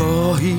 گاهی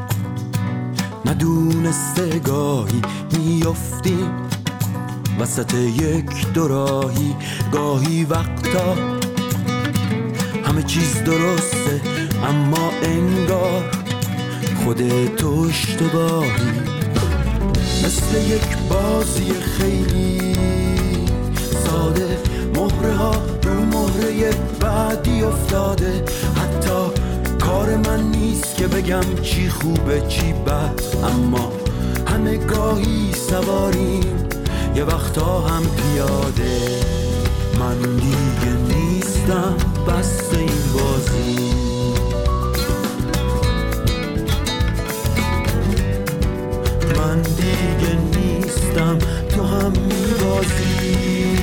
ندونسته گاهی میافتیم وسط یک دوراهی، گاهی وقتا همه چیز درسته اما انگار خودتو اشتباهی، مثل یک بازی خیلی ساده، مهره ها رو مهره بعدی افتاده، حتی کار من نیست که بگم چی خوبه چی بد، اما همه گاهی سواریم یه وقتا هم پیاده. من دیگه نیستم بس این بازی، من دیگه نیستم تو هم میبازی.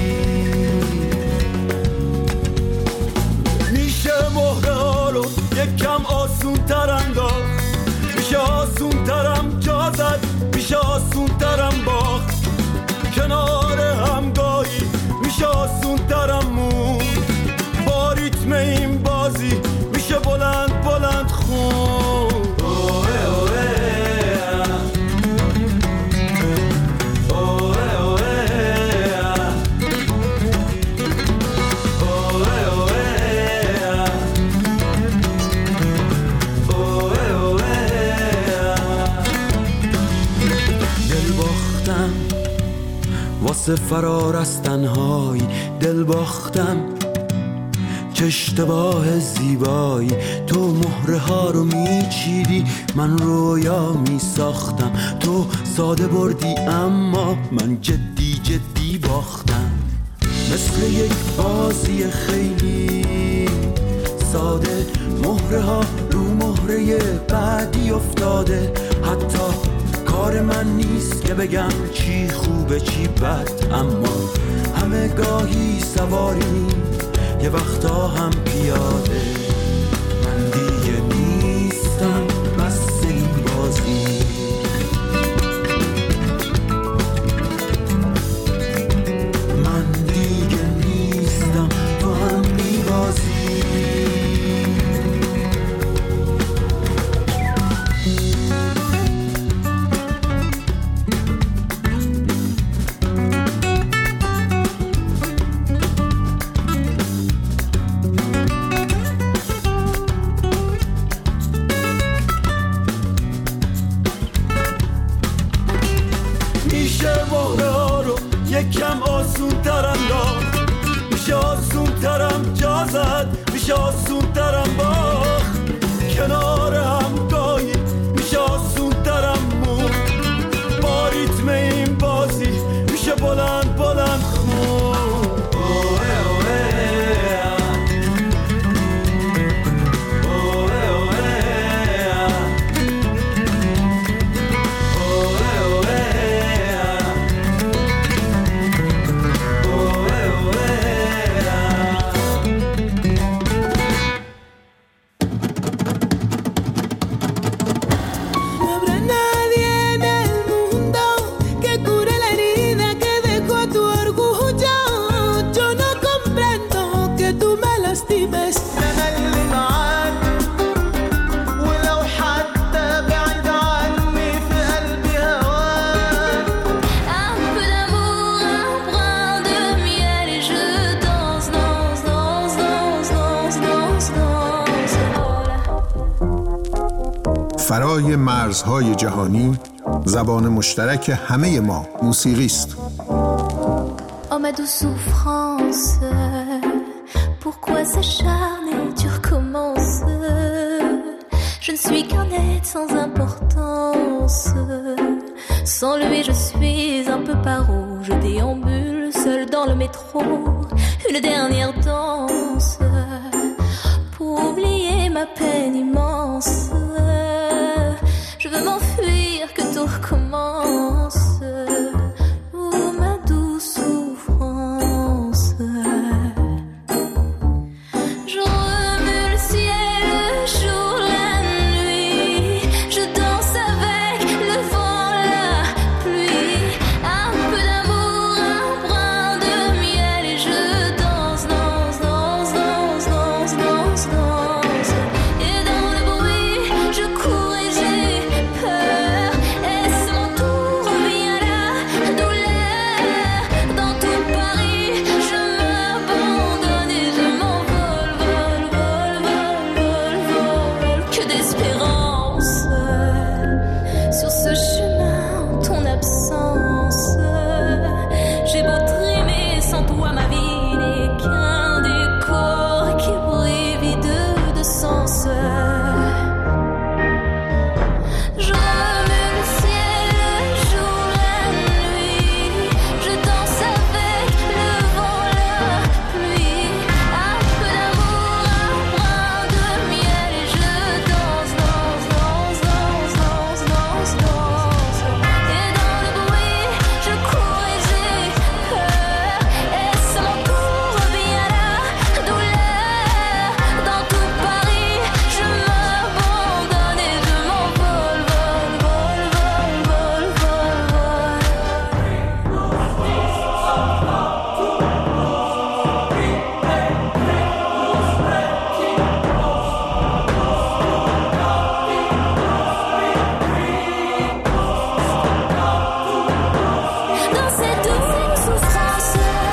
میشه مهره ها رو یکم آسون تر انداخت، میشه آسون ترم جا زد، میشه آسون ترم باخت، کنار همگاهی میشه آسون ترم مون، با ریتم این بازی میشه بلند بلند خون. واسه فرار از تنهایی دل باختم، چه اشتباه زیبایی، تو مهره ها رو میچیدی من رویا میساختم، تو ساده بردی اما من جدی جدی باختم، مثل یک بازی خیلی ساده، مهره ها رو مهره بعدی افتاده، حتی کار من نیست که بگم چی خوبه چی بد، اما همه گاهی سواریم یه وقتا هم پیاده. من دیگه نیستم بس این بازی، من دیگه نیستم تو هم میبازی. یکم آسون ترم داد، میشه آسون ترم جا زد، میشه آسون ترم باخت، کنار همگاهی میشه آسون ترم مون، با ریتم این بازی میشه بلند بلند خون. فرای مرزهای جهانی زبان مشترک همه ما موسیقی است. Oh ma douce souffrance, pourquoi s'acharner, tu recommences. Je ne suis qu'un être sans importance. Sans lui je suis un peu paro. Je déambule seul dans le métro. Une dernière danse pour oublier ma peine immense. Je veux m'enfuir, que tout recommence. Oh ma douce souffrance. Je remue le ciel, le jour, la nuit. Je danse avec le vent, la pluie. Un peu d'amour, un brin de miel. Et je danse, danse, danse, danse, danse, danse, danse. Et dans le que d'espérance. Sur ce chemin, ton absence, j'ai beau trimer sans toi, ma vie n'est qu'un décor qui brille vide de sens. Je remue le ciel, le jour, la nuit. Je danse avec le vent, la pluie. Un peu d'amour, un brin de miel. Et je danse, danse, danse, danse, danse, danse, danse. Et dans le bruit, je cours et j'ai peur. Et ce mon tour revient la douleur. Dans tout Paris, je m'abandonne et je m'envole, vol, vol, vol, vol, dans cette douce souffrance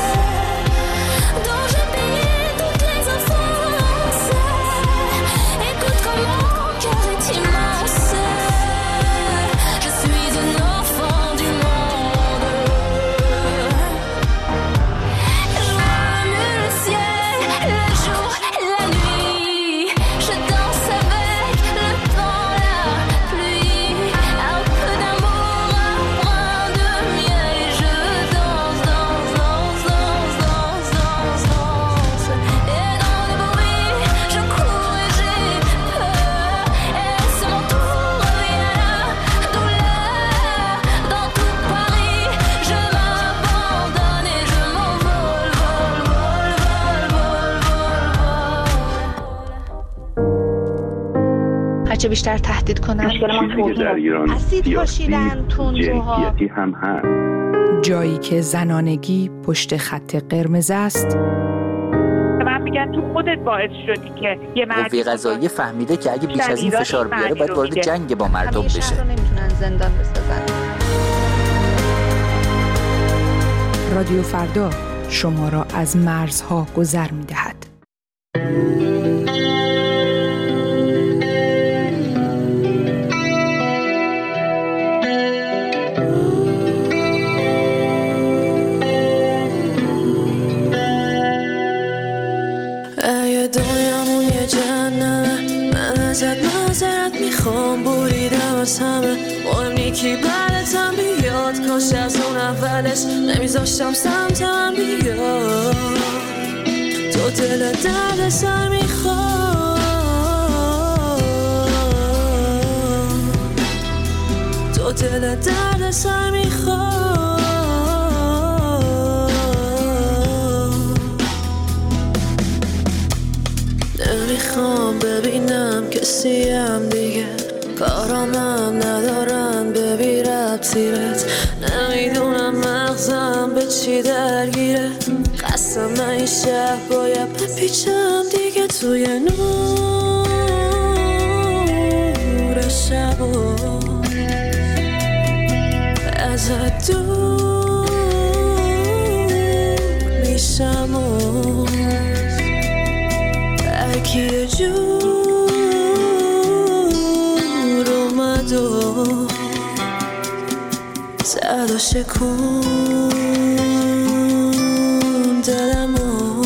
dont j'ai payé toutes les offenses. Écoute comment mon cœur est immense. Je suis un enfant du monde. Je remue le ciel, le jour, la nuit. Je danse avec le vent, la pluie. Un peu d'amour, un brin de miel. Et je danse, danse, danse, danse, danse, danse, danse. Et dans le bruit, je cours et j'ai peur. Et c'est mon tour revient la douleur. Dans tout Paris, je m'abandonne et je m'envole, vol, vol, vol, vol, vol. هرچه بیشتر تهدید کنن چیزی که در ایران اسید پاشیدن، تندروها. جنسیتی هم هست. جایی که زنانگی پشت خط قرمز است، من میگن تو خودت باعث شدی که یه قوه قضاییه فهمیده که اگه بیش از این فشار بیاره باید وارد جنگ با مردم همه بشه. شهر رو نمیتونن زندان بسازن. رادیو فردا شما را از مرزها گذر می‌دهد. اگه دنیامون یه جنه من ازت معذرت میخوام بریدم از همه مهم نیکی بعدتم بیاد کاش از اون اولش نمیذاشتم سمت من بیاد تو دل درد سر میخوام تو دل درد سر میخوام نمیخوام ببینم کسیم دیگه کارامم ندارم ببی ربطیرت نمیدونم مغزم به چی درگیره قسم من این شب باید بپیچم دیگه توی نور شبا ازت دور میشم اگه یه جور اومد و زد و شکون دلمو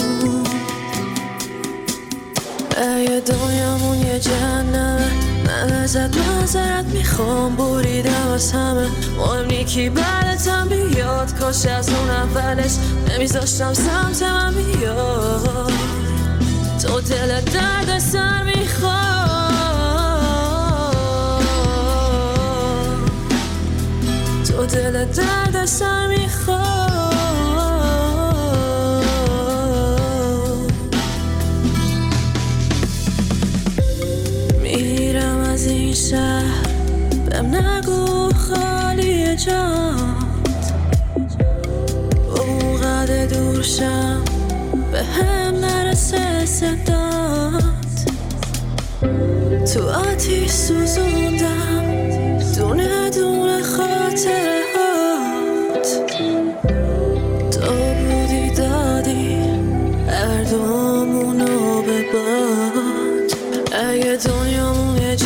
اگه دنیامون یه جهنمه من ازت معذرت میخوام بریدم از همه مهم نیکی بعدتم بیاد کاش از اون اولش نمیذاشتم سمت من بیاد تو دل درد سر میخوام تو دل درد سر میخوام میرم از این شهر بهم نگو خالی جات اونقدر دور شم به هم نرسه صدات تو آتیش سوزوندم دونه دونه خاطره هات تو بودی دادی هر دومونو به باد اگه دنیامون یه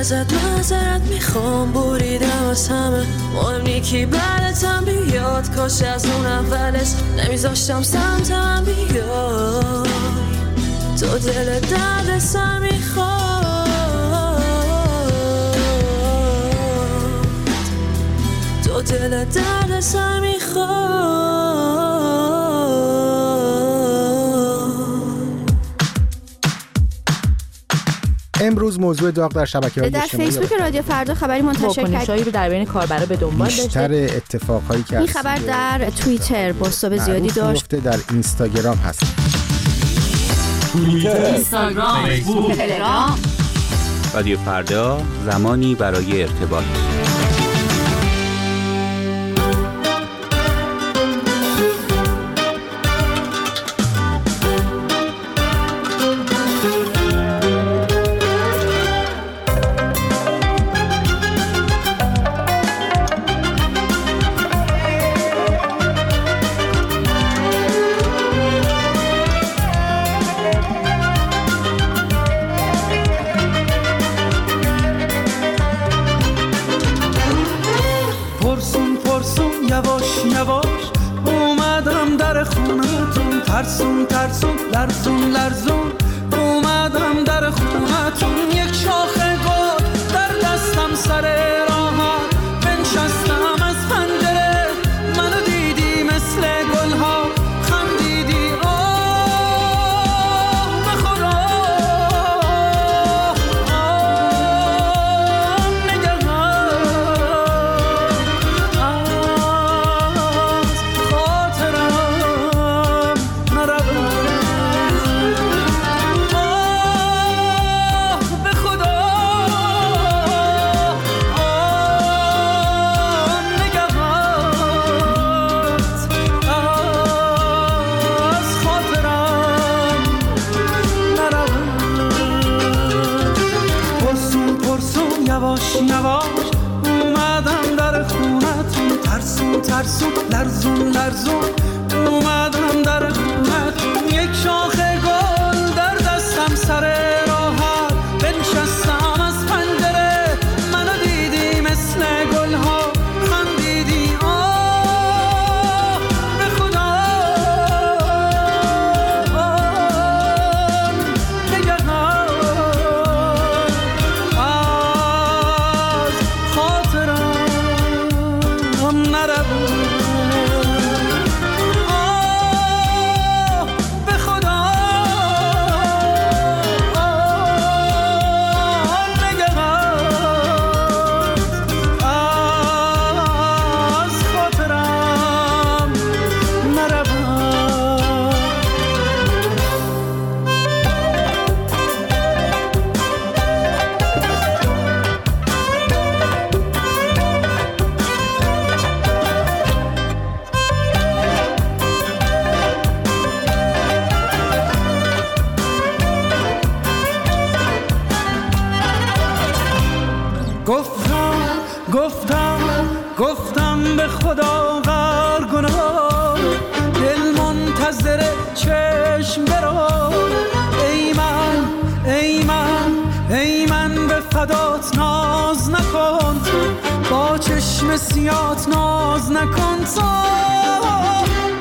ازت معذرت میخوام، بریدم از همه، مهم نی کی بعدتم بیاد، کاش از اون اولش نمیذاشتم سمتم بیای. تو دل درد سر میخواد، تو دل درد سر میخواد. امروز موضوع داغ در شبکه‌های اجتماعی در فیسبوک رادیو فردا خبری منتشر واکنش‌هایی رو در بین کاربرا به دنبال داشته. بیشتر اتفاقایی که این خبر در توییتر بازتاب زیادی داشت. در اینستاگرام هست. توییتر، اینستاگرام، فیسبوک، تلگرام. رادیو فردا، زمانی برای ارتباط. ترسون ترسون لرزون لرزون اومدم در خونتون، یک شاخه گل در دستم سر راهم، بنشستم از پنجره منو دیدی مثل گلها خندیدی، آه به خدا آه نگهان از خاطرم یواش اومدم در خونتون، ترسون ترسون لرزون لرزون اومدم در خونتون، یک شاخه گل در دستم سر راحت، بنشستم از پنجره منو دیدی مثل گلها خندیدی، آه به خدا آه نگهان گفتم به خدا غر گناه، دل منتظر چشم برو، ای من به فدات ناز نکن، با چشم سیات ناز نکن، تو